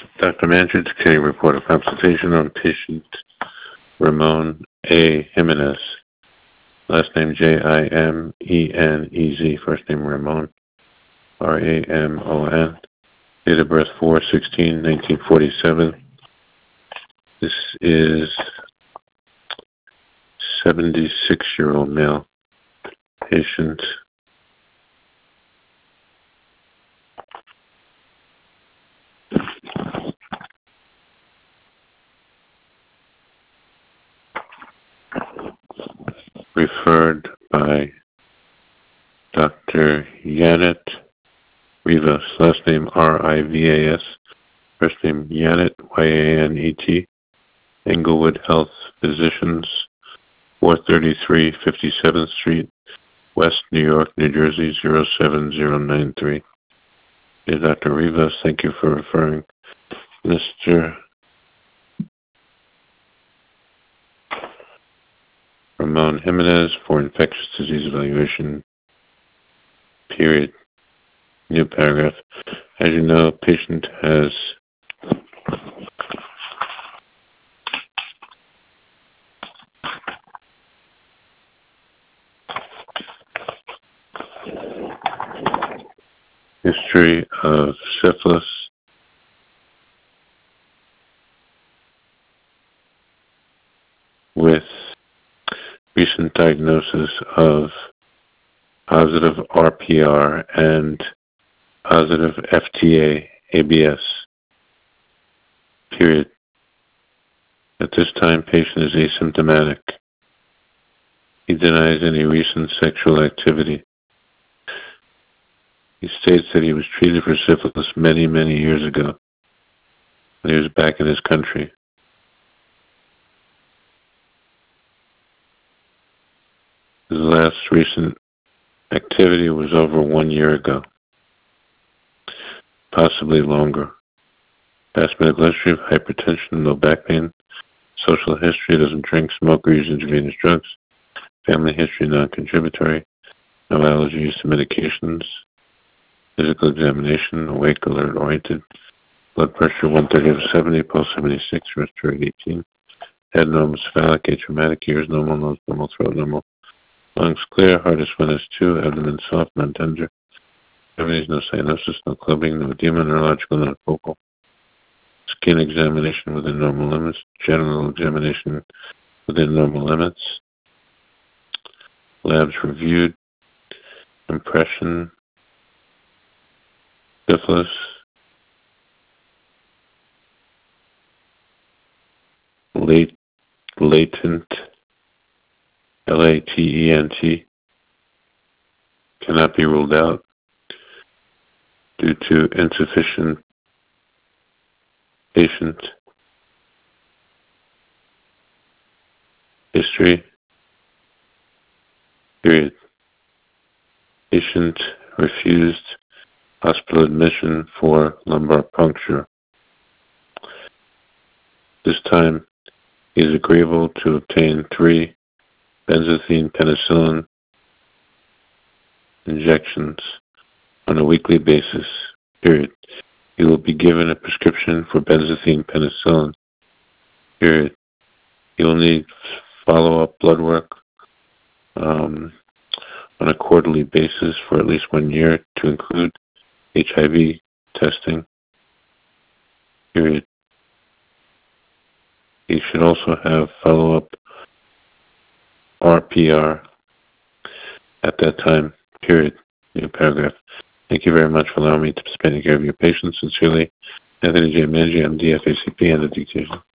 Dr. Manchard, can you report a consultation on patient Ramon A. Jimenez? Last name Jimenez, first name Ramon, Ramon. Date of birth 4/16/1947. This is 76-year-old male patient. Referred by Dr. Yanet Rivas, last name Rivas, first name Yanet, Yanet, Englewood Health Physicians, 433 57th Street, West New York, New Jersey, 07093. Dear Dr. Rivas, thank you for referring Mr. Ramon Jimenez for infectious disease evaluation, period. New paragraph. As you know, patient has history of syphilis, with recent diagnosis of positive RPR and positive FTA ABS, period. At this time, patient is asymptomatic. He denies any recent sexual activity. He states that he was treated for syphilis many, many years ago when he was back in his country. His last recent activity was over 1 year ago, possibly longer. Past medical history of hypertension, low back pain, social history, doesn't drink, smoke, or use intravenous drugs, family history non-contributory, no allergies to medications, physical examination, awake, alert, oriented, blood pressure 130/70, pulse 76, respiratory 18, head normal, cephalic, atraumatic, ears normal, nose normal, throat normal, lungs clear, heart is 1S2, abdomen soft, non-tender, cavities, no cyanosis, no clubbing, no edema, neurological, not focal, skin examination within normal limits, general examination within normal limits, labs reviewed, impression, syphilis, latent, latent, cannot be ruled out due to insufficient patient history, period. Patient refused hospital admission for lumbar puncture. This time, he is agreeable to obtain 3 benzathine penicillin injections on a weekly basis, period. He will be given a prescription for benzathine penicillin, period. He will need follow-up blood work on a quarterly basis for at least 1 year to include HIV testing, period. He should also have follow-up RPR at that time, period. New paragraph. Thank you very much for allowing me to participate in care of your patients. Sincerely, Anthony J. Manji, MD, FACP, and the dictation.